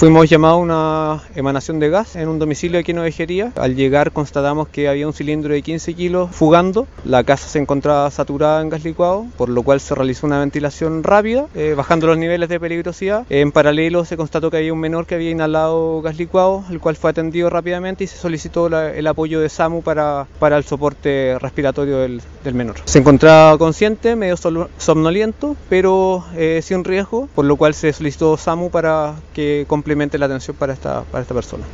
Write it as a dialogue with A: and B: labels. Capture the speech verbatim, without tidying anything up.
A: Fuimos llamados a una emanación de gas en un domicilio aquí en Ovejería. Al llegar constatamos que había un cilindro de quince kilos fugando. La casa se encontraba saturada en gas licuado, por lo cual se realizó una ventilación rápida, eh, bajando los niveles de peligrosidad. En paralelo se constató que había un menor que había inhalado gas licuado, el cual fue atendido rápidamente y se solicitó la, el apoyo de SAMU para, para el soporte respiratorio del, del menor. Se encontraba consciente, medio somnoliento, pero eh, sin riesgo, por lo cual se solicitó SAMU para que complemente la atención para esta, para esta persona.